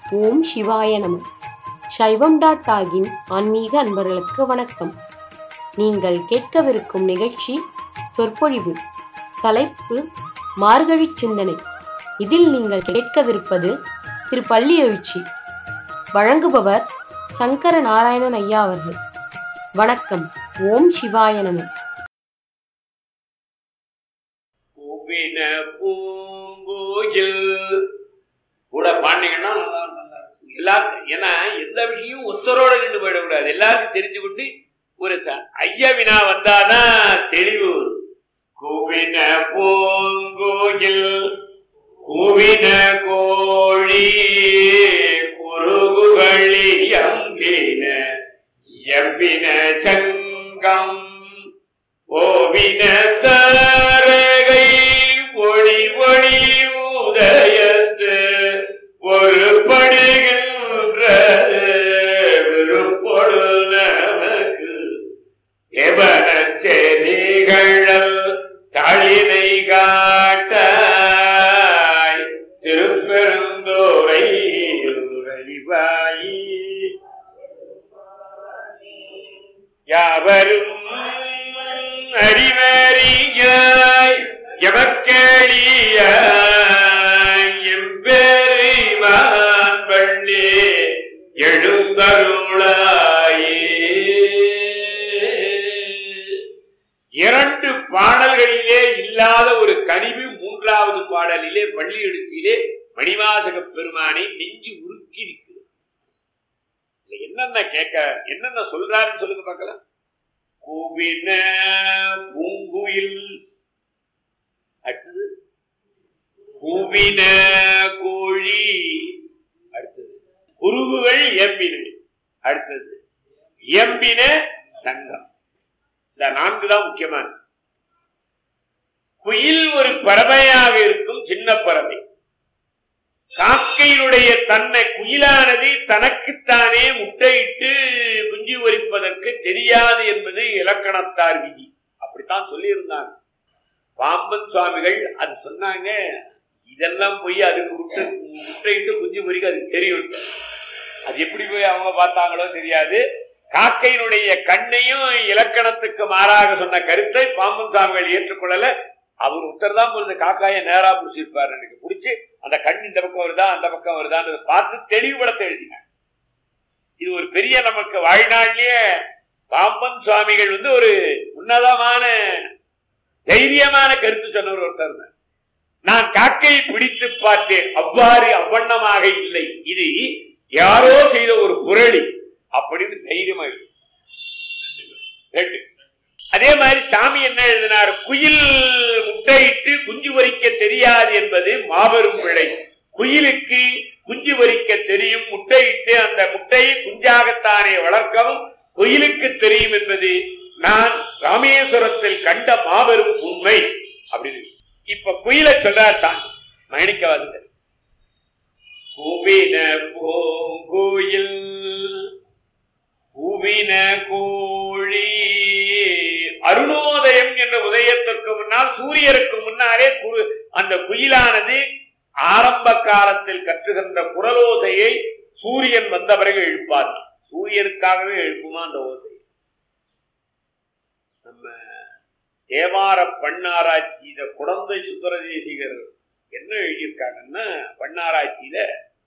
ஓம் சிவாய நம. சைவம்.org-இன் ஆன்மீக அன்பர்களுக்கு வணக்கம். நீங்கள் கேட்கவிருக்கும் நிகழ்ச்சி சொற்பொழிவு. தலைப்பு மார்கழி சிந்தனை. இதில் நீங்கள் கேட்கவிருப்பது திரு பள்ளி எழுச்சி. வழங்குபவர் சங்கர நாராயணன் ஐயா அவர்கள். வணக்கம். ஓம் சிவாய நம. கூட பாண்டிங்கன்னா நல்லா எல்லாருக்கும். ஏன்னா எந்த விஷயம் ஒருத்தரோட நின்று போயிடக்கூடாது. எல்லாருக்கும் தெரிஞ்சு கொண்டு ஒரு ஐயா வினா வந்தாதான் தெளிவு வரும். கூவின பூங்கோயில் கூவின கோழி குருகுகளி எம்பின எம்பின சங்கம் ஓவின தாரகை ஒளி ஒளி உதயத்து ஒரு படுகின்றது விருப்பொடு நமக்கு எவன செடிகள் தளினை காட்டாய் திருப்பெருந்தோரை அறிவாயி யாவரும் அறிவறியாய் எமக்கேளியாய் எம்பெருமான் வள்ளி எழுந்தருளாயே. இரண்டு பாடல்களிலே இல்லாத ஒரு கனிவு மூன்றாவது பாடலிலே பள்ளி எழுச்சியிலே மணிவாசக பெருமானை நெஞ்சு உருக்கி இருக்கிறது. என்னென்ன சொல்றாருன்னு சொல்லுங்க பார்க்கலாம். கூவின பூங்குயில், அடுத்தது கூவின கோழி, அடுத்தது குருகுகள் எம்பின, அடுத்தது எம்பின சங்கம். இந்த நான்கு தான் முக்கியமான. குயில் ஒரு பறவையாக இருக்கும், சின்ன பறவை. காக்கையினுடைய தன்னை குயிலானது தனக்குத்தானே முட்டையிட்டு குஞ்சு பொரிப்பதற்கு தெரியாது என்பது இலக்கணத்தார் விதி. அப்படித்தான் சொல்லி இருந்தாங்க பாம்பன் சுவாமிகள். அது சொன்னாங்க, இதெல்லாம் போய் அதுக்கு முட்டையிட்டு குஞ்சு பொரிக்க அதுக்கு தெரியும். அது எப்படி போய் அவங்க பார்த்தாங்களோ தெரியாது. காக்கையினுடைய கண்ணையும் இலக்கணத்துக்கு மாறாக சொன்ன கருத்தை பாம்பன் சுவாமிகள் ஏற்றுக்கொள்ளல. அவர் உத்தரதான் போது காக்காய நேரா பிடிச்சிருப்பாரு. எனக்கு பிடிச்சி அந்த கண் இந்த பக்கம் வருதா அந்த பக்கம் வருதான்னு பார்த்து தெளிவுபடுத்த எழுதினார். இது ஒரு பெரிய நமக்கு வாழ்நாளிலேயே பாம்பன் சுவாமிகள் ஒரு உன்னதமான தைரியமான கருத்து சொன்னவர் ஒருத்தர். நான் காக்கையை பிடித்து பார்த்தேன், அவ்வாறு அவ்வண்ணமாக இல்லை, இது யாரோ செய்த ஒரு புரளி அப்படின்னு தைரியமா இருக்கு. அதே மாதிரி சாமி என்ன எழுதினார், குயில் முட்டையிட்டு குஞ்சு பொரிக்க தெரியாது என்பது மாபெரும் பிழை. குயிலுக்கு குஞ்சு பொரிக்க தெரியும், முட்டையிட்டு அந்த முட்டையை குஞ்சாகத்தானே வளர்க்கவும் குயிலுக்கு தெரியும் என்பது நான் ராமேஸ்வரத்தில் கண்ட மாபெரும் உண்மை அப்படின்னு. இப்ப குயிலை சொல்றார் தான் மணிக்கவாது. கூவின பூங்குயில் கூவின கோழி. அருணோதயம் என்ற உதயத்திற்கு முன்னால், சூரியருக்கு முன்னாலே அந்த குயிலானது ஆரம்ப காலத்தில் கற்றுகின்ற குரலோசையை சூரியன் வந்த பிறகு எழுப்பார். சூரியனுக்காகவே எழுப்புமா அந்த ஓசை. நம்ம தேவார பண்ணாராய்ச்சி இத குடந்தை சுந்தரதேசிகர் என்ன எழுதியிருக்காங்கன்னா, பண்ணாராய்ச்சியில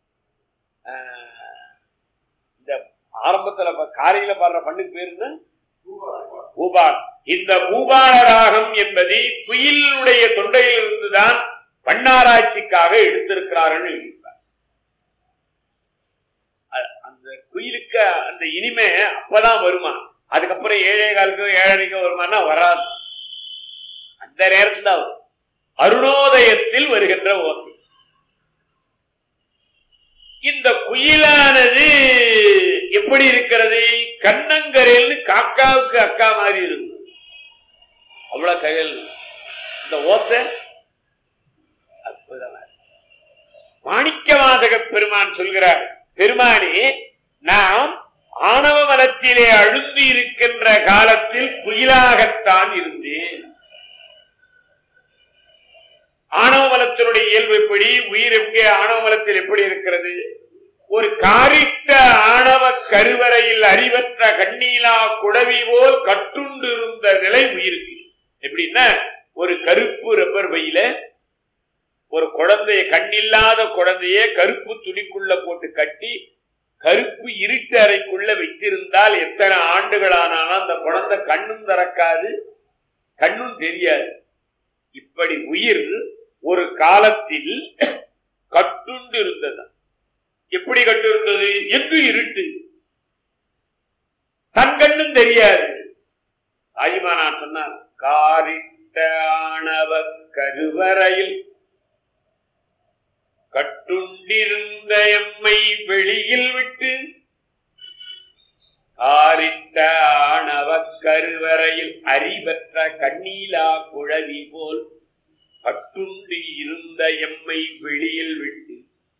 இந்த ஆரம்பத்துல காரையில பாடுற பண்ணுக்கு பேருன்னா பூபால். இந்த பூபால ராகம் என்பது குயிலுடைய தொண்டையில் இருந்துதான் பண்ணாராய்ச்சிக்காக எடுத்திருக்கிறார்கள் எழுதியிருக்கார். அந்த குயிலுக்கு அந்த இனிமே அப்பதான் வருமா, அதுக்கப்புறம் 7:15 7:30 வருமானா வராது. அந்த நேரத்தில் தான் வரும். அருணோதயத்தில் வருகின்ற ஓசை. இந்த குயிலானது எப்படி இருக்கிறது, கண்ணங்கரையில் காக்காவுக்கு அக்கா மாதிரி இருக்கு. அவ்வளவு கையில் இந்த ஓசை அற்புதமா. மாணிக்கவாசக பெருமான் சொல்கிறார், பெருமானே, நாம் ஆணவ மலத்திலே அழுந்தி இருக்கின்ற காலத்தில் குயிலாகத்தான் இருந்தேன். ஆணவ மலத்தினுடைய இயல்பு எப்படி, உயிர் எங்கே ஆணவ மலத்தில் எப்படி இருக்கிறது? ஒரு காரிட்ட ஆணவ கருவறையில் அறிவற்ற கண்ணீலா குடவி போல் கட்டுண்டு இருந்த நிலை உயிருக்கு. எப்படின்னா, ஒரு கருப்பு ரப்பர் பையில ஒரு குழந்தைய, கண்ணில்லாத குழந்தைய கருப்பு துணிக்குள்ள போட்டு கட்டி கருப்பு இருட்டு அறைக்குள்ள வைத்திருந்தால் எத்தனை ஆண்டுகளானாலும் அந்த குழந்தை கண்ணும் திறக்காது, கண்ணும் தெரியாது. இப்படி உயிர் ஒரு காலத்தில் கட்டுண்டு இருந்தது. எப்படி கட்டு இருந்தது? எங்கு இருட்டு, தன் கண்ணும் தெரியாது. தாய்மானார் சொன்னார், காரிட்ட ஆணவ கருவறையில் கட்டுண்டிருந்த எம்மை வெளியில் விட்டு, காரிட்ட ஆணவ கருவறையில் அறிவற்ற கண்ணீலா குழவி போல் கட்டுண்டு இருந்த எம்மை வெளியில் விட்டு,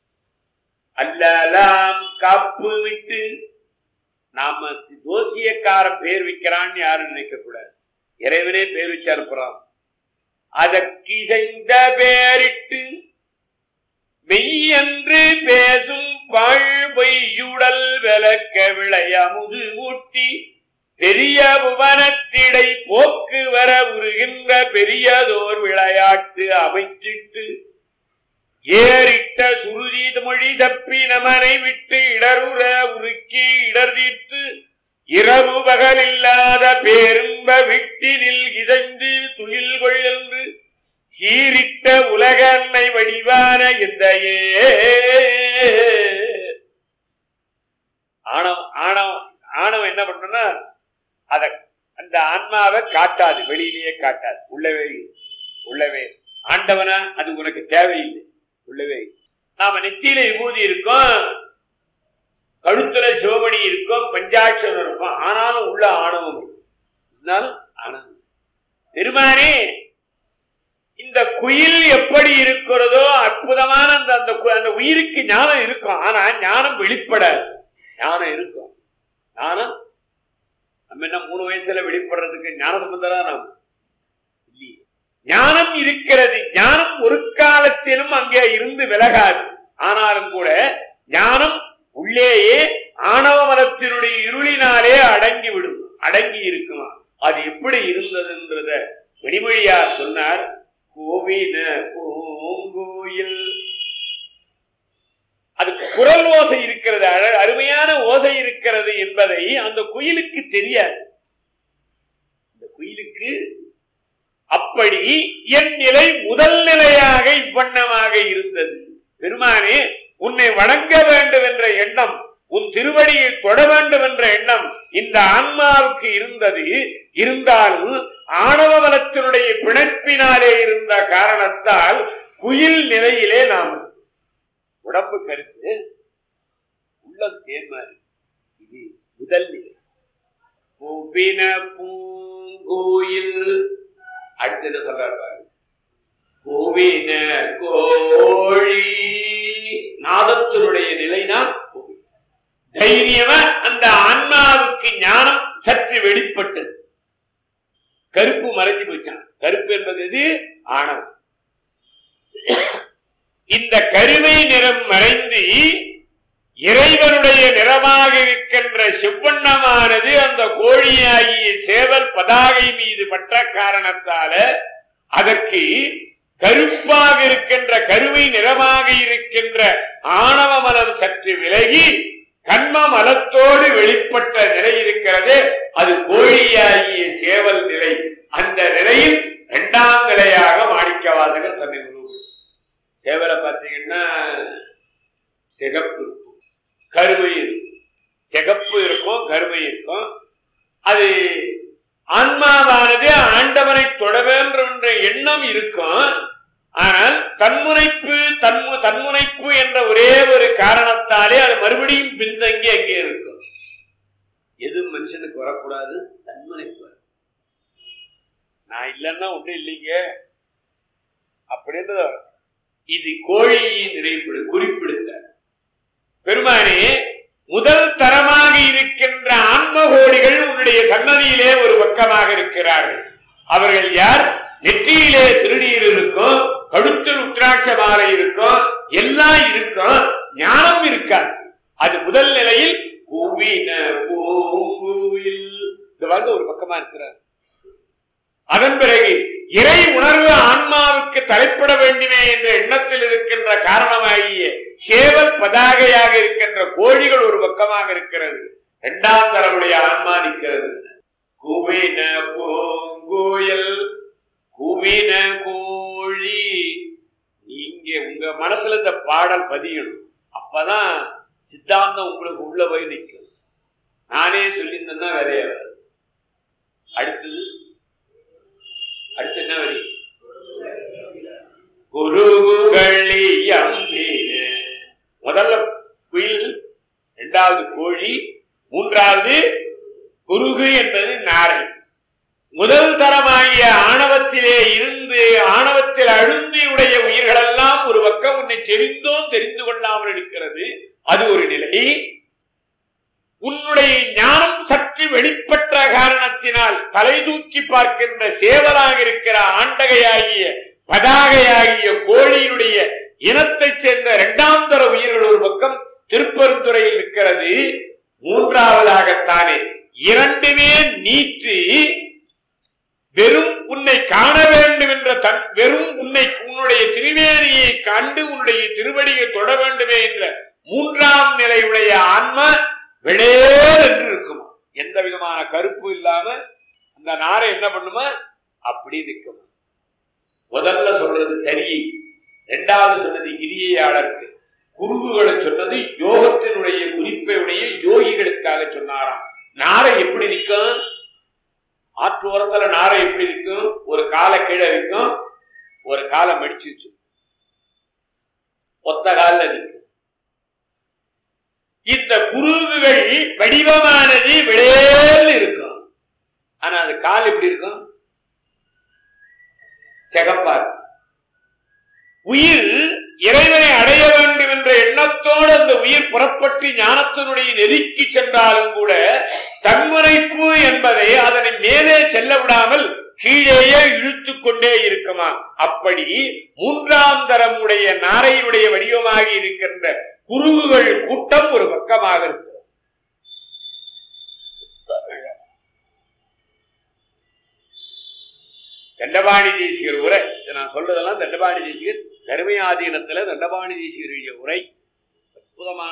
அல்லலாம் காப்பு விட்டு. நாம ஜோசியக்கார பேர் வைக்கிறான்னு யாரும் நினைக்க கூடாது. இறைவனே பேர் வச்சு அனுப்புறான். அதற்கிசைந்த பேரிட்டு மெய்யன்று பேசும் பாழ்பொய்யுடல் விளக்க விளையமுது ஊட்டி, பெரிய புவனத்திடை போக்கு வர உருகின்ற பெரியதோர் விளையாட்டு அமைச்சிட்டு, ஏறிட்ட சுருதி மொழி தப்பி நமனை விட்டு இடருற உருக்கி இடர் தீர்த்து, இரவு பகல் இல்லாத பேரும்ப விட்டினில் இதைந்து துயில் கொள்ளென்று சீரிட்ட உலக அன்னை வடிவான எந்தையே. ஆணவம் என்ன பண்றோம்னா, அந்த ஆன்மாவை காட்டாது, வெளியிலேயே காட்டாது, உள்ளவே ஆண்டவனா அது உனக்கு தேவையில்லை, உள்ளவே. நாம நெத்தியில விபூதி இருக்கோம், கழுத்துல சிவமணி இருக்கும், பஞ்சாட்சரம் இருக்கும், ஆனாலும் உள்ள ஆணவம். பெருமானே, இந்த குயில் எப்படி இருக்கிறதோ அற்புதமான அந்த உயிருக்கு ஞானம் இருக்கும். ஆனா ஞானம் வெளிப்படாது. ஞானம் இருக்கும். ஞானம் நம்ம என்ன 3 வயசுல வெளிப்படுறதுக்கு ஞான சம்பந்தரா நாம் இல்லையே. ஞானம் இருக்கிறது. ஞானம் ஒரு காலத்திலும் அங்கே இருந்து விலகாது. ஆனாலும் கூட ஞானம் உள்ளேயே ஆணவ மனத்தினுடைய இருளினாலே அடங்கி இருக்குமா. அது எப்படி இருந்ததுன்றத வெடிமொழியார் சொன்னார். கோவின பூங்கோயில், அதுக்கு குரல் ஓசை இருக்கிறது, அருமையான ஓசை இருக்கிறது என்பதை அந்த குயிலுக்கு தெரியாது. இந்த குயிலுக்கு அப்படி என் நிலை முதல் நிலையாக இவ்வண்ணமாக இருந்தது. பெருமானே, உன்னை வணங்க வேண்டும் என்ற எண்ணம், உன் திருவடியை தொட வேண்டும் என்ற எண்ணம் இந்த ஆன்மாவுக்கு இருந்தது. இருந்தாலும் ஆணவ மனத்தினுடைய பிணைப்பினாலே இருந்த காரணத்தால் குயில் நிலையிலே நாம் உடம்பு கருத்து உள்ளம் தேர்மாறு. இது முதல் நிலை. கோவின பூங்கோயில். அடுத்தது சொல்றாரு, கோவின கோழி. நாதத்தினுடைய நிலைனா தைரியமா அந்த ஆன்மாவுக்கு ஞானம் சற்று வெளிப்பட்டது. கருப்பு மறைஞ்சு போச்சான். கருப்பு என்பது எது? ஆணவம். இந்த கருமை நிறம் மறைந்து இறைவனுடைய நிறமாக இருக்கின்ற செவ்வண்ணமானது அந்த கோழியாகிய சேவல் பதாகை மீது பட்ட காரணத்தால அதற்கு கருப்பாக இருக்கின்ற கருமை நிறமாக இருக்கின்ற ஆணவ மனம் சற்று விலகி கண்ம மலத்தோடு வெளிப்பட்ட நிலை இருக்கிறது. அது கோழியாகிய சேவல் நிலை. அந்த நிலையில் 2ஆம் நிலையாக மாணிக்கவாசகர் தன்னை சேவலை பார்த்தீங்கன்னா சிகப்பு இருக்கும், கருமை இருக்கும். சிகப்பு இருக்கும், கருமை இருக்கும். அது ஆன்மாவானது ஆண்டவனை தொட வேண்டும் என்ற எண்ணம் இருக்கும். ஆனால் தன்முனைப்பு என்ற ஒரே ஒரு காரணத்தாலே அது மறுபடியும் பின்தங்கி அங்கே இருக்கும். எது மனுஷனுக்கு வரக்கூடாது? தன்முனைப்பு. நான் இல்லைன்னா ஒண்ணு இல்லைங்க அப்படின்றது. இது கோழியின் குறிப்பிடுத்த பெருமானே, முதல் தரமாக இருக்கின்ற ஆன்மகோடிகள் உன்னுடைய சன்னதியிலே ஒரு பக்கமாக இருக்கிறார்கள். அவர்கள் யார்? நெற்றியிலே திருநீர் இருக்கும், கழுத்தில் உத்ராட்ச மாலை இருக்கும், எல்லாம் இருக்கும், ஞானம் இருக்காது. அது முதல் நிலையில் குவின பூங்குயில் இந்த வாழ்க்கை ஒரு பக்கமா இருக்கிறார். அதன் பிறகு இறை உணர்வு ஆன்மாவுக்கு தலைப்பட வேண்டுமே என்ற எண்ணத்தில் இருக்கின்ற காரணமாகிய சேவல் பதாகையாக இருக்கின்ற கோழிகள் ஒரு பக்கமாக இருக்கிறது. இரண்டாம் தரமுடைய ஆன்மா நிற்கிறது. குவின பூங்குயில் குவின கோழி. நீங்க உங்க மனசுல இந்த பாடல் பதியணும். அப்பதான் சித்தாந்தம் உங்களுக்கு உள்ள போய் நிற்கும். நானே சொல்லியிருந்தேன்னா வேறையா. அடுத்தது அடுத்து என்ன வரி? முதல்ல குயில், இரண்டாவது கோழி, மூன்றாவது குருகு என்பது நாரை. முதல் தரமாகிய ஆணவத்திலே இருந்து ஆணவத்தில் அழுந்தி உடைய உயிர்கள் எல்லாம் ஒரு பக்கம் உன்னை தெரிந்தோம் தெரிந்து கொள்ளாமல் இருக்கிறது. அது ஒரு நிலை. உன்னுடைய ஞானம் சற்று வெளிப்பட்ட காரணத்தினால் தலை தூக்கி பார்க்கின்ற சேவலாக இருக்கிற ஆண்டகையாகிய பதாகையாகிய கோழியினுடைய இனத்தைச் சேர்ந்த இரண்டாம் தர உயிர்கள் ஒரு பக்கம் திருப்பெருந்துறையில் இருக்கிறது. மூன்றாவதாகத்தானே இரண்டுமே நீத்து வெறும் உன்னை காண வேண்டும் என்ற வெறும் உன்னுடைய திருவேணியை கண்டு உன்னுடைய திருவடியை தொட வேண்டுமே என்ற மூன்றாம் நிலையுடைய ஆன்மா வெளியேறு என்று இருக்குமா. எந்த விதமான கருப்பு இல்லாம அந்த நாரை என்ன பண்ணுமா? அப்படி நிற்குமா. முதல்ல சொல்றது சரி, இரண்டாவது சொன்னது கிரியையாளருக்கு, குருவுகளை சொன்னது யோகத்தினுடைய குறிப்பையுடைய யோகிகளுக்காக சொன்னாராம். நாரை எப்படி நிற்கும்? ஆற்றோரத்துல நாரை எப்படி நிற்கும்? ஒரு காலை கீழே வைக்கும், ஒரு காலை மடிச்சு வச்சு ஒத்த காலில் நிற்கும். இந்த குருவுகள் வடிவமானது விளையல் இருக்கும். ஆனா அது கால் எப்படி இருக்கும்? செகப்பார். உயிர் இறைவனை அடைய வேண்டும் என்ற எண்ணத்தோடு அந்த உயிர் புறப்பட்டு ஞானத்தினுடைய நெருக்கி சென்றாலும் கூட தன்முனைப்பு என்பதை அதனை மேலே செல்ல விடாமல் கீழேயே இழுத்து கொண்டே இருக்குமா. அப்படி மூன்றாம் தரம் உடைய நாரையினுடைய வடிவமாக இருக்கின்ற குருவுகள் கூட்டம் ஒரு பக்கமாக இருக்கிறது. தண்டபாணி தேசிகர் உரை, நான் சொல்றதெல்லாம் தண்டபாணி தேசிகர் தர்மயாதீனத்துல தண்டபாணி தேசிகருடைய உரை அற்புதமான.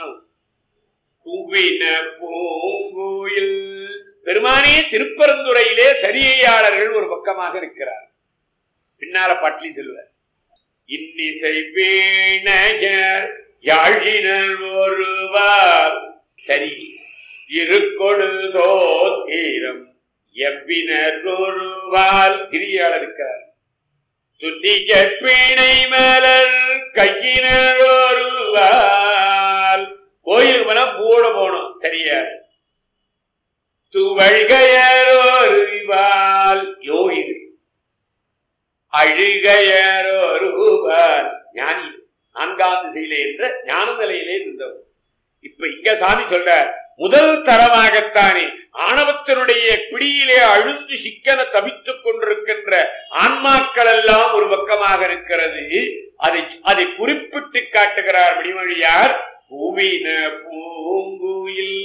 பூங்குயில் பெருமானே திருப்பரந்துரையிலே சரியையாளர்கள் ஒரு பக்கமாக இருக்கிறார். பின்னால பாட்டிலி செல்வார். இன்னிசை வீணையர் யாழினர் ஒருவார் சரி இருக்கொடு தோத்தீரம் எவ்வினர் ஒருவால் கிரியாளர் இருக்கிறார். துதிய பீணை மலர் கையினர் ஒருவால். கோயிலுக்கு போனா பூவோட போகணும், தெரியாது. துவழ்கையர் ஒருவால் யோகி, அழுகையர் ஒருவால் ஞானி, நான்காம் திசையிலே என்ற ஞான நிலையிலே இருந்தவர். இப்ப இங்க சாமி சொல்ற முதல் தரமாகத்தானே ஆணவத்தினுடைய பிடியிலே அழுந்து சிக்கன தவித்துக் கொண்டிருக்கின்ற ஆன்மாக்கள் எல்லாம் ஒரு பக்கமாக இருக்கிறது. அதை குறிப்பிட்டு காட்டுகிறார் மணிமொழியார். பூவின பூங்குயில்.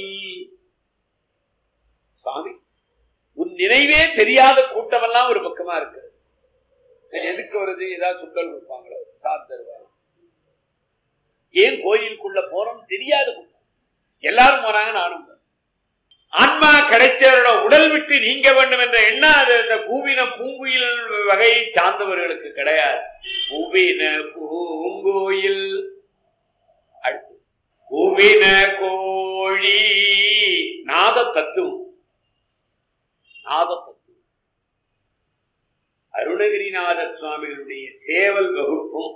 சாமி உன் நினைவே தெரியாத கூட்டமெல்லாம் ஒரு பக்கமா இருக்கிறது. எதுக்கு வருது? ஏதாவது சுண்டல் கொடுப்பாங்களோ, தருவாங்க. ஏன் கோயிலுக்குள்ள போறோம் தெரியாத கூட்டம். எல்லாரும் போறாங்க, நானும். ஆன்மா கிடைச்சவரோட உடல் விட்டு நீங்க வேண்டும் என்ற எண்ணம் அது அந்த பூவின பூங்குயில் வகையை சார்ந்தவர்களுக்கு கிடையாது. பூவின பூங்குயில், பூவின கோழி. நாத தத்துவம், நாத தத்துவம். அருணகிரிநாத சுவாமிகளுடைய சேவல் வகுப்பும்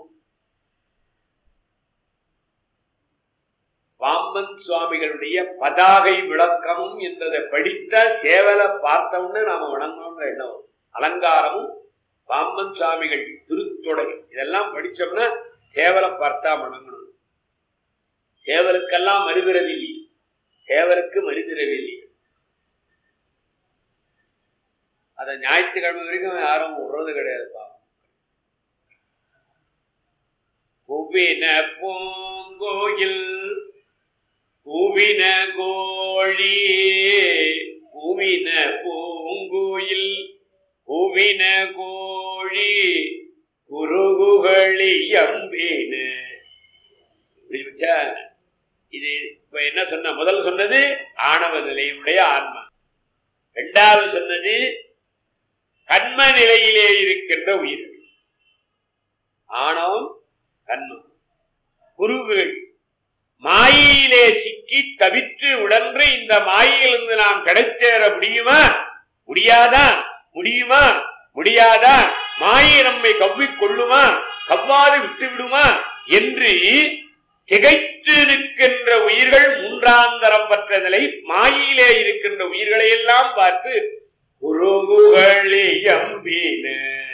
பாம்பன் சுவாமிகளுடைய பதாகை விளக்கமும் என்பதை படித்த சேவலை பார்த்தோம்னு நாம வணங்கணும்ன்ற எண்ணம். அலங்காரமும் பாம்பன் சுவாமிகள் திருத்தொடை இதெல்லாம் படிச்சோம்னா சேவலை பார்த்தா வணங்கணும். சேவலுக்கெல்லாம் மறுபிறவி, சேவலுக்கு மறுபிறவி. அத ஞாயிற்றுக்கிழமை வரைக்கும் யாரும் விடுறது கிடையாது. பூவின பூங்கோயில் பூ கூவின கோழி கூவின பூங்குயில் கூவின கோழி குருகுகளி அம்பின. இது இப்ப என்ன சொன்ன? முதல் சொன்னது ஆணவ நிலையுடைய ஆன்மா. இரண்டாவது சொன்னது கண்ம நிலையிலே இருக்கின்ற உயிர்கள். ஆணவம் கண்மம். குருகுகள் மாயிலே சிக்கி தவித்து உடன்று இந்த மாயிலிருந்து நாம் கிடைத்தேற முடியுமா? முடியாதா? முடியுமா? முடியாதா? மாயை நம்மை கவ்விக் கொள்ளுமா? கவ்வாது விட்டு விடுமா என்று திகைத்து நிற்கின்ற உயிர்கள் மூன்றாம் தரம் பெற்ற நிலை. மாயிலே இருக்கின்ற உயிர்களை எல்லாம் பார்த்து குருகுகளி அம்பின.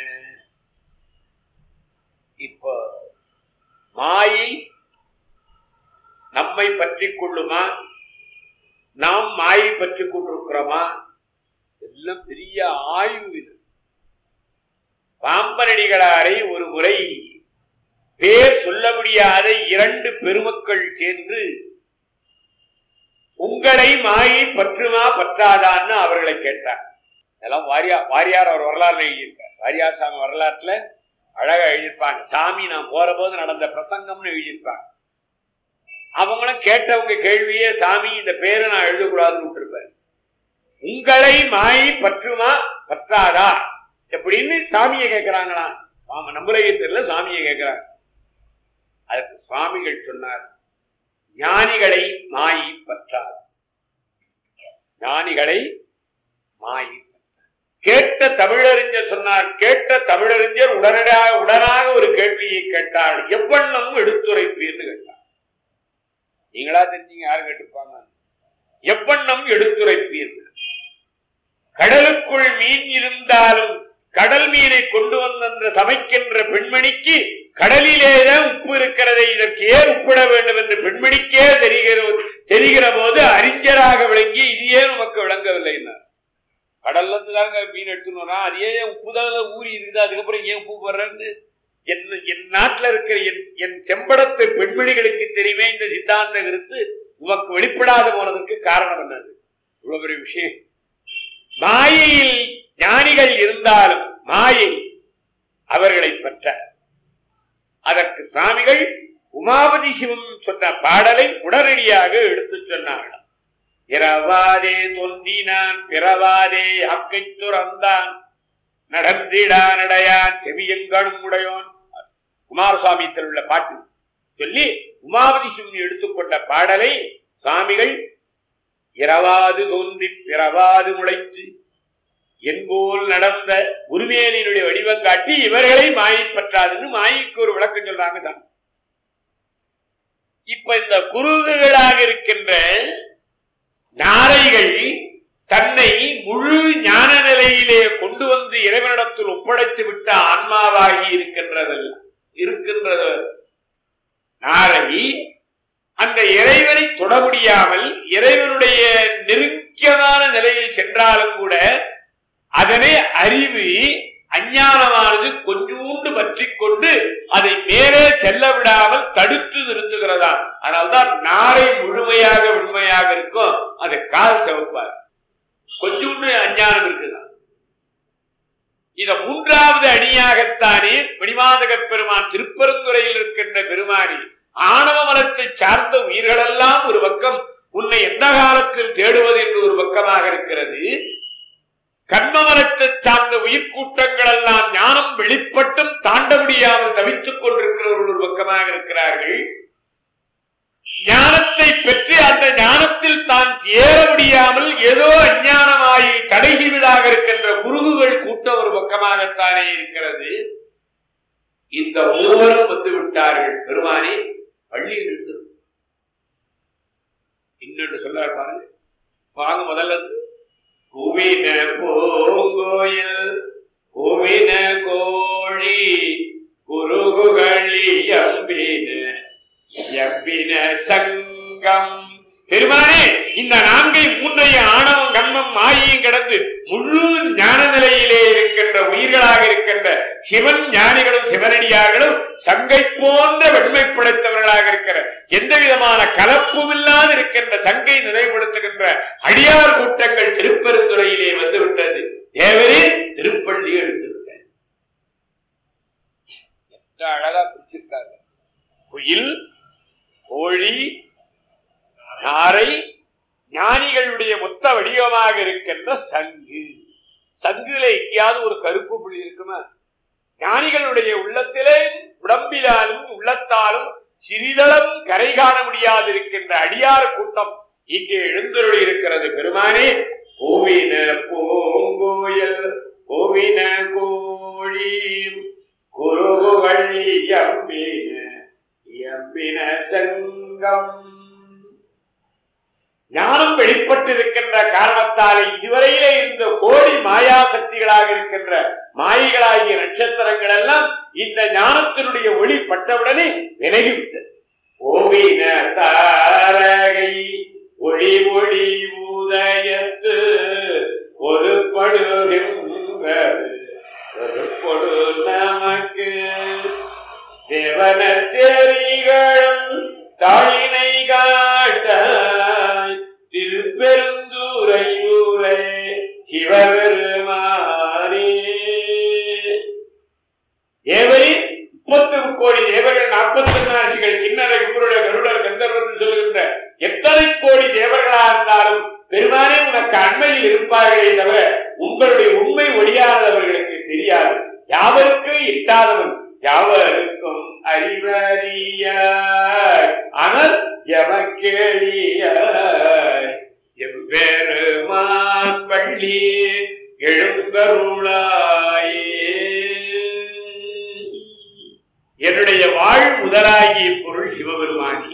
இப்போ மாயை நம்மை பற்றி கொள்ளுமா? நாம் மாயை பற்றி கொண்டிருக்கிறோமா? எல்லாம் பெரிய ஆய்வு. இது பாம்பனடிகளாரை ஒரு முறை பேர் சொல்ல முடியாத இரண்டு பெருமக்கள் சேர்ந்து உங்களை மாயை பற்றுமா பற்றாதான்னு அவர்களை கேட்டார். இதெல்லாம் வாரியார் அவர் வரலாறு எழுதியிருக்கார். வாரியார் சாமி வரலாற்றுல அழகா எழுதியிருப்பாங்க. சாமி நான் போற போது நடந்த பிரசங்கம்னு எழுதியிருப்பாங்க. அவங்களும் கேட்டவங்க கேள்வியே, சாமி இந்த பேரை நான் எழுதக்கூடாதுன்னு விட்டுருப்பாரு. உங்களை மாயை பற்றுமா பற்றாதா எப்படின்னு சாமியை கேட்கிறாங்களா? நம்மளையே தெரியல, சாமியை கேட்கிறாங்க. அதுக்கு சுவாமிகள் சொன்னார், ஞானிகளை மாயை பற்றாது. ஞானிகளை மாயை கேட்ட தமிழறிஞர் சொன்னார். கேட்ட தமிழறிஞர் உடனாக ஒரு கேள்வியை கேட்டார். எவ்வண்ணம் எடுத்துரைப்பீர்னு கேட்டார். நீங்களா தெரிஞ்சீங்க, யாரு கேட்டிருப்பாங்க? எவ்வண்ணம் எடுத்துரைப்பீர்கள்? கடலுக்குள் மீன் இருந்தாலும் கடல் மீனை கொண்டு வந்த சமைக்கின்ற பெண்மணிக்கு கடலிலேதான் உப்பு இருக்கிறதை இதற்கு ஏன் உப்பிட வேண்டும் என்று பெண்மணிக்கே தெரிகிற போது அறிஞராக விளங்கி இது ஏன் நமக்கு விளங்கவில்லை? கடல்ல இருந்து தாங்க மீன் எடுத்துனா அது ஏன் உப்புதான் ஊறி இருக்குது, அதுக்கப்புறம் ஏன் உப்பு போடுறேன்னு என் நாட்டில் இருக்கிற என் செம்படத்து பெண்மணிகளுக்கு தெரியுமே இந்த சித்தாந்த கருத்து உமக்கு வெளிப்படாத போனதற்கு காரணம் என்னது? இவ்வளவு பெரிய விஷயம். மாயையில் ஞானிகள் இருந்தாலும் மாயை அவர்களை பற்ற. அதற்கு சுவாமிகள் உமாபதி சிவம் சொன்ன பாடலை உடனடியாக எடுத்து சொன்னார்கள். இரவாதே தொந்தினான் பிறவாதே அக்கை துறந்தான் நடந்திடா நடையான் செவியங்கனும் உடையோன். குமாரசுவாமியத்தில் உள்ள பாட்டு சொல்லி உமாபதி சிவன் எடுத்துக்கொண்ட பாடலை சுவாமிகள் இரவாது தோன்றி பிறவாது முளைத்து என்போல் நடந்த குருமேனினுடைய வடிவம் காட்டி இவர்களை மாயை பற்றாதுன்னு மாயைக்கு ஒரு விளக்கம் சொல்றாங்க தான். இப்ப இந்த குருகுகளாக இருக்கின்ற நாரைகள் தன்னை முழு ஞான நிலையிலே கொண்டு வந்து இறைவனிடத்தில் ஒப்படைத்து விட்ட ஆன்மாவாகி இருக்கின்றது நாரை அந்த இறைவனை தொட முடியாமல் இறைவனுடைய நெருக்கமான நிலையில் சென்றாலும் கூட அதனை அறிவு அஞ்ஞானமானது கொஞ்சூண்டு பற்றி கொண்டு அதை மேலே செல்ல விடாமல் தடுத்து நிறுத்துகிறதா. அதனால்தான் நாரை முழுமையாக உண்மையாக இருக்கும், அதை கால் செவப்பார். கொஞ்சூண்டு அஞ்ஞானம் இருக்குதான். இத மூன்றாவது அணியாகத்தானே மணிமாதக பெருமான் திருப்பெருந்துறையில் இருக்கின்ற பெருமானி ஆணவ மலத்தை சார்ந்த உயிர்களெல்லாம் ஒரு பக்கம் உன்னை எந்த காலத்தில் தேடுவது என்று ஒரு பக்கமாக இருக்கிறது. கர்ம மலத்தை சார்ந்த உயிர் கூட்டங்கள் எல்லாம் ஞானம் வெளிப்பட்டும் தாண்ட முடியாமல் தவித்துக் கொண்டிருக்கிறவர்கள் ஒரு பக்கமாக இருக்கிறார்கள். ஞானத்தை பெற்று அந்த ஞானத்தில் தான் ஏற முடியாமல் ஏதோ அஞ்ஞானமாயி தடைகீழாக இருக்கின்ற குருகுகள் கூட்டம் ஒரு பக்கமாகத்தானே இருக்கிறது. இந்த மூவரும் வந்து விட்டார்கள். பெருமானே பள்ளியில் இருந்து இன்னொன்று சொல்றார் பாருங்க. வாங்க முதல்ல குவின பூங்கோயில் குவின கோழி குருகுகளி எம்பின எம்பின சங்கம். பெருமானே இந்த நான்கை மூன்றைய ஆணவம் கண்மம் மாயையும் கிடந்து முழு ஞான நிலையிலே இருக்கின்ற உயிர்களாக இருக்கின்ற சிவன் ஞானிகளும் சிவனடியார்களும் சங்கை போன்ற வெண்மை படைத்தவர்களாக இருக்கிற எந்த விதமான கலப்பும் இல்லாது இருக்கின்ற சங்கை நிலைப்படுத்துகின்ற அடியார் கூட்டங்கள் திருப்பெருந்துறையிலே வந்துவிட்டது. தேவரே திருப்பள்ளி எழுந்திருக்க எந்த அழகா பிடிச்சிருக்காங்க. குயில், கோழி, நாரை, ஞானிகளுடைய மொத்த வடிவமாக இருக்கின்ற சங்கு. சங்குல எங்கேயாவது ஒரு கருப்பு புள்ளி இருக்குமா? ஞானிகளுடைய உள்ளத்திலே உடம்பிலாலும் உள்ளத்தாலும் சிறிதளவும் கரை காண முடியாது இருக்கின்ற அடியார் கூட்டம் இங்கே எழுந்தருளி இருக்கிறது. பெருமானே கோவின பூங்கோயல் கோவின கோழி குருவழி எம்பின எம்பின சங்கம். ஞானம் வெளிப்பட்டிருக்கின்ற காரணத்தாலே இதுவரையிலே இந்த கோடி மாயா சக்திகளாக இருக்கின்ற மாயிகளாகிய நட்சத்திரங்கள் எல்லாம் இந்த ஞானத்தினுடைய ஒளி பட்டவுடனே விலகிவிட்டது. ஓவின தாரகை ஒளி ஒளி உதயத்து ஒரு பொடு நமக்கு தேவன தெரிகளும் தாளினை காட்டாய் திருப்பெருந்துறை ஊரே சிவபெருமானே. தேவரின் 30 கோடி தேவர்கள், 40 நாட்கள், கிண்ணற குருடர் கருடர் கந்தர்வன் சொல்லுகின்ற எத்தனை கோடி தேவர்களா இருந்தாலும் பெருமானே உனக்கு அண்மையில் இருப்பார்களே தவிர உங்களுடைய உண்மை ஒளியானவர்களுக்கு தெரியாது. யாவருக்கு இட்டாதவன் யாவருக்கும் அறிவறியாய் ஆனால் எமக்கேளியாய் எம்பெருமான் பள்ளி எழுந்தருளாயே. என்னுடைய வாழ் முதலாகிய பொருள் சிவபெருமானி.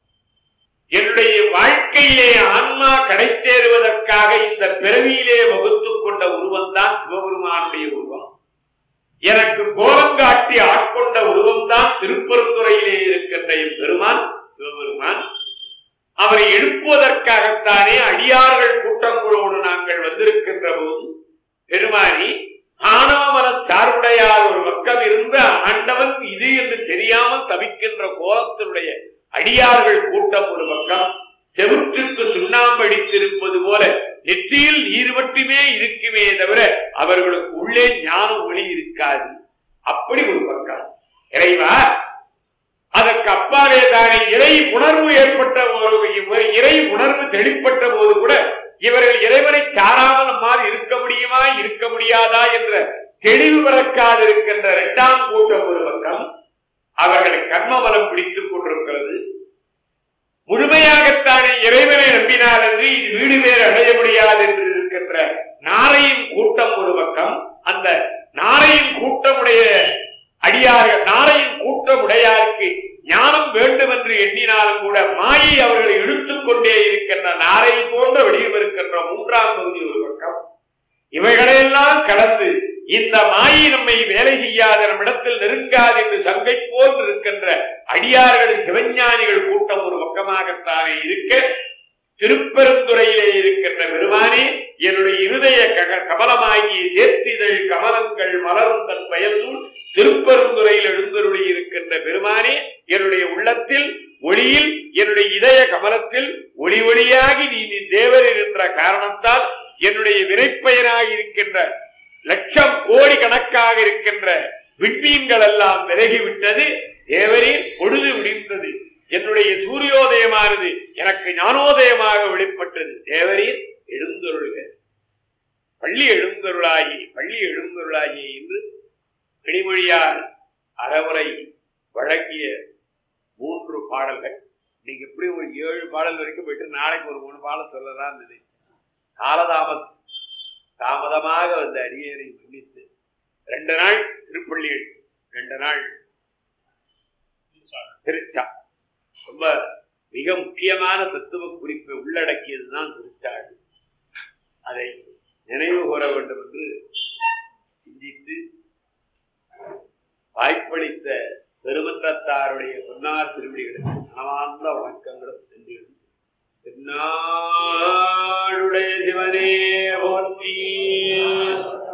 என்னுடைய வாழ்க்கையிலே ஆன்மா கடைத்தேறுவதற்காக இந்த பிறவியிலே வகுத்துக் கொண்ட உருவம் தான் சிவபெருமானுடைய உருவம். எனக்கு கோலங்காட்டி ஆட்கொண்ட உருவம்தான் திருப்பெருந்துறையிலே இருக்கின்ற பெருமான் சிவபெருமான். அவரை எழுப்புவதற்காகத்தானே அடியார்கள் கூட்டங்களோடு நாங்கள் வந்திருக்கின்ற போது பெருமானி ஆணவமன சார்புடையார் ஒரு பக்கம் இருந்து ஆண்டவன் இது என்று தெரியாமல் தவிக்கின்ற கோலத்தினுடைய அடியார்கள் கூட்டம் ஒரு பக்கம், செவுற்றுக்கு சுண்ணாம்பு அடித்திருப்பது போல நெற்றியில் நீர் மட்டுமே இருக்குமே தவிர அவர்களுக்கு உள்ளே ஞான ஒளி இருக்காது. அப்படி ஒரு பக்கம். இறைவா, அதற்கு அப்பாலே தானே இறை உணர்வு ஏற்பட்ட இறை உணர்வு தெளிப்பட்ட போது கூட இவர்கள் இறைவனை சாராமல் நம்மால் இருக்க முடியுமா இருக்க முடியாதா என்ற தெளிவு பிறக்காது இருக்கின்ற 2ஆம் கூட்டம் ஒரு பக்கம். அவர்களை கர்மபலம் பிடித்துக் கொண்டிருக்கிறது. முழுமையாகத்தானே இறைவனை நம்பினால் என்று இது வீடு வேறு அடைய முடியாது என்று இருக்கின்ற நாரையின் கூட்டம் ஒரு பக்கம். அந்த நாரையின் கூட்டமுடைய அடியார்கள், நாரையின் கூட்டமுடையாருக்கு ஞானம் வேண்டும் என்று எண்ணினாலும் கூட மாயை அவர்களை இழுத்துக் கொண்டே இருக்கின்ற நாரை போன்ற வடிவம் இருக்கின்ற 3ஆம் பகுதி ஒரு பக்கம். இவைகளையெல்லாம் கடந்து இந்த மாயை நம்மை வேலை செய்யாத நம்மிடத்தில் நெருங்காது என்று சங்கை போன்று இருக்கின்ற அடியார்கள் சிவஞானிகள் கூட்டம் ஒரு பக்கமாகத்தானே இருக்க, திருப்பெருந்துறையிலே இருக்கின்ற பெருமானே என்னுடைய இருதய கமலமாகிய சேர்த்திதழ் கமலங்கள் மலரும் தன் பயந்தூள் திருப்பெருந்துறையில் எழுந்தருளி இருக்கின்ற பெருமானே என்னுடைய உள்ளத்தில் ஒளியில் என்னுடைய இதய கமலத்தில் ஒளி ஒளியாகி நீ தேவரில் என்ற காரணத்தால் என்னுடைய வினைப்பயனாக இருக்கின்ற லட்சம் கோடி கணக்காக இருக்கின்ற விண்மீன்கள் எல்லாம் விலகிவிட்டது. தேவரின் பொழுது விடிந்தது. என்னுடைய சூரியோதயமானது எனக்கு ஞானோதயமாக வெளிப்பட்டது. தேவரின் எழுந்தருள்க, பள்ளி எழுந்தருளாயி பள்ளி எழுந்தருளாயி என்று கிளிமொழியார் அறவுரை வழங்கிய 3 பாடல்கள். நீங்க எப்படி ஒரு 7 பாடல் வரைக்கும் போயிட்டு நாளைக்கு ஒரு 3 பாடல் சொல்லலாம் நினைக்கிறேன். தாமதமாக வந்த அடியேரை மன்னித்து 2 நாள் திருப்பள்ளிகள், 2 நாள் திருச்சா. ரொம்ப மிக முக்கியமான தத்துவ குறிப்பை உள்ளடக்கியதுதான் திருச்சாடு. அதை நினைவு கூற வேண்டும் என்று சிந்தித்து வாய்ப்பளித்த பெருமன்றத்தாருடைய பொன்னார் திருவடிகளுக்கு மனமார்ந்த வணக்கங்களும் நன்றிகளும். நாடுடைய சிவனே போற்றி.